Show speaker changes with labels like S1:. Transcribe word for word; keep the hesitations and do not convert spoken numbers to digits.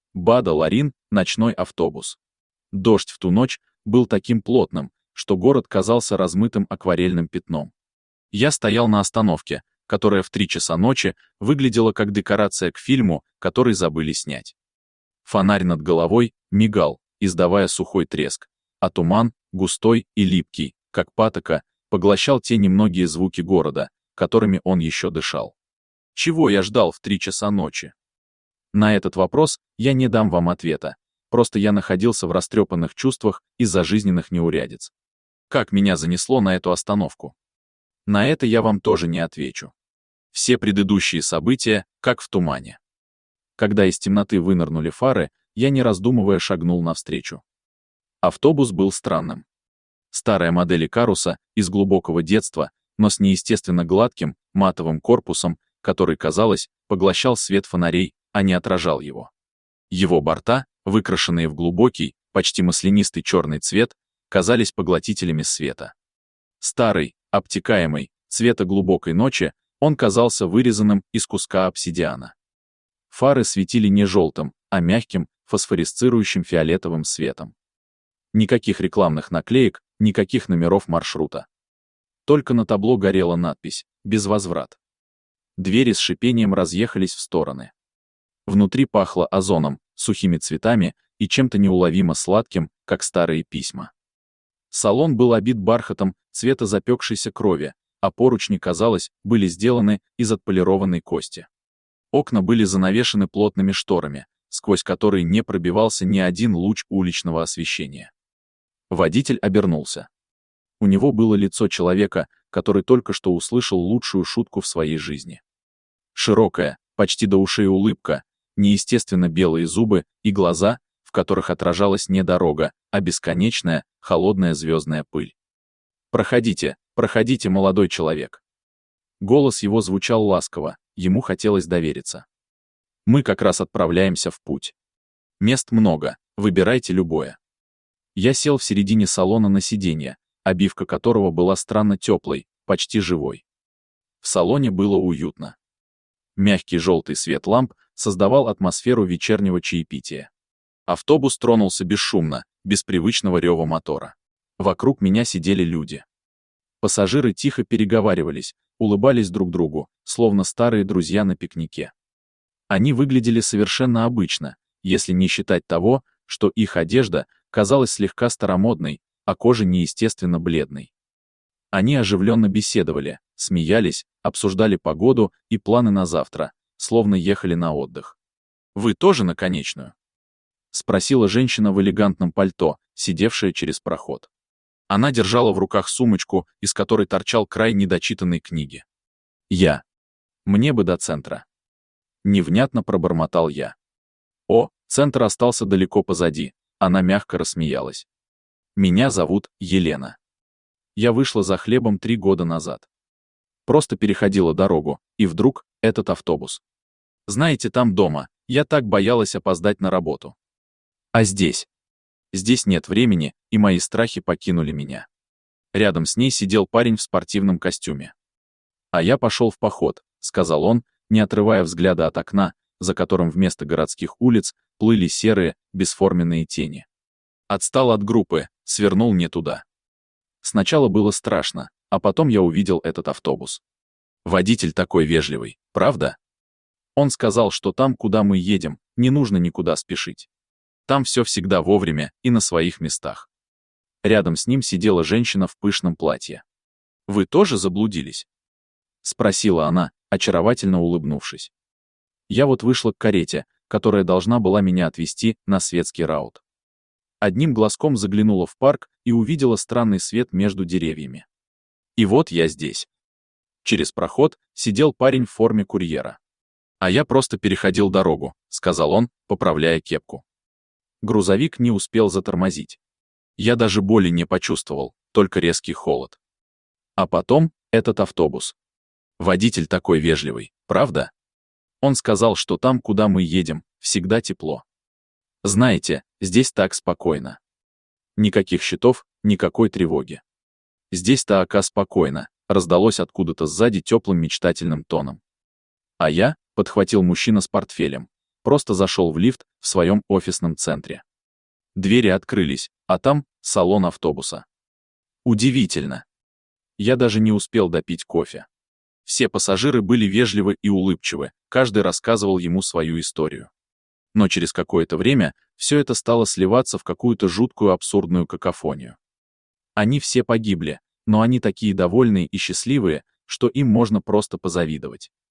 S1: Бада-Ларин, ночной автобус. Дождь в ту ночь был таким плотным, что город казался размытым акварельным пятном. Я стоял на остановке, которая в три часа ночи выглядела как декорация к фильму, который забыли снять. Фонарь над головой мигал, издавая сухой треск, а туман, густой и липкий, как патока, поглощал те немногие звуки города, которыми он еще дышал. Чего я ждал в три часа ночи? На этот вопрос я не дам вам ответа, просто я находился в растрепанных чувствах из-за жизненных неурядиц. Как меня занесло на эту остановку? На это я вам тоже не отвечу. Все предыдущие события, как в тумане. Когда из темноты вынырнули фары, я не раздумывая шагнул навстречу. Автобус был странным. Старая модель Икаруса из глубокого детства, но с неестественно гладким, матовым корпусом, который, казалось, поглощал свет фонарей, а не отражал его. Его борта, выкрашенные в глубокий, почти маслянистый черный цвет, казались поглотителями света. Старый, обтекаемый, цвета глубокой ночи, он казался вырезанным из куска обсидиана. Фары светили не желтым, а мягким, фосфорисцирующим фиолетовым светом. Никаких рекламных наклеек, никаких номеров маршрута. Только на табло горела надпись «Безвозврат». Двери с шипением разъехались в стороны. Внутри пахло озоном, сухими цветами и чем-то неуловимо сладким, как старые письма. Салон был обит бархатом цвета запекшейся крови, а поручни, казалось, были сделаны из отполированной кости. Окна были занавешены плотными шторами, сквозь которые не пробивался ни один луч уличного освещения. Водитель обернулся. У него было лицо человека, который только что услышал лучшую шутку в своей жизни. Широкая, почти до ушей улыбка, неестественно белые зубы и глаза, в которых отражалась не дорога, а бесконечная, холодная звездная пыль. «Проходите, проходите, молодой человек». Голос его звучал ласково, ему хотелось довериться. «Мы как раз отправляемся в путь. Мест много, выбирайте любое». Я сел в середине салона на сиденье, обивка которого была странно теплой, почти живой. В салоне было уютно. Мягкий желтый свет ламп создавал атмосферу вечернего чаепития. Автобус тронулся бесшумно, без привычного рева мотора. Вокруг меня сидели люди. Пассажиры тихо переговаривались, улыбались друг другу, словно старые друзья на пикнике. Они выглядели совершенно обычно, если не считать того, что их одежда казалась слегка старомодной, а кожа неестественно бледной. Они оживленно беседовали, смеялись, обсуждали погоду и планы на завтра, словно ехали на отдых. «Вы тоже на конечную?» — спросила женщина в элегантном пальто, сидевшая через проход. Она держала в руках сумочку, из которой торчал край недочитанной книги. «Я. Мне бы до центра». Невнятно пробормотал я. О, центр остался далеко позади, она мягко рассмеялась. «Меня зовут Елена. Я вышла за хлебом три года назад. Просто переходила дорогу, и вдруг этот автобус. Знаете, там дома, я так боялась опоздать на работу. А здесь? Здесь нет времени, и мои страхи покинули меня». Рядом с ней сидел парень в спортивном костюме. «А я пошел в поход», — сказал он, не отрывая взгляда от окна, за которым вместо городских улиц плыли серые, бесформенные тени. Отстал от группы, свернул не туда. Сначала было страшно, а потом я увидел этот автобус. Водитель такой вежливый, правда? Он сказал, что там, куда мы едем, не нужно никуда спешить. Там все всегда вовремя и на своих местах. Рядом с ним сидела женщина в пышном платье. «Вы тоже заблудились?» — спросила она, очаровательно улыбнувшись. Я вот вышла к карете, которая должна была меня отвезти на светский раут. Одним глазком заглянула в парк и увидела странный свет между деревьями. И вот я здесь. Через проход сидел парень в форме курьера. «А я просто переходил дорогу», — сказал он, поправляя кепку. Грузовик не успел затормозить. Я даже боли не почувствовал, только резкий холод. А потом этот автобус. Водитель такой вежливый, правда? Он сказал, что там, куда мы едем, всегда тепло. Знаете, здесь так спокойно. Никаких счетов, никакой тревоги. Здесь-то ока спокойно, раздалось откуда-то сзади теплым мечтательным тоном. А я, подхватил мужчина с портфелем, просто зашел в лифт, в своем офисном центре. Двери открылись, а там салон автобуса. Удивительно. Я даже не успел допить кофе. Все пассажиры были вежливы и улыбчивы, каждый рассказывал ему свою историю. Но через какое-то время все это стало сливаться в какую-то жуткую абсурдную какофонию. Они все погибли, но они такие довольные и счастливые, что им можно просто позавидовать.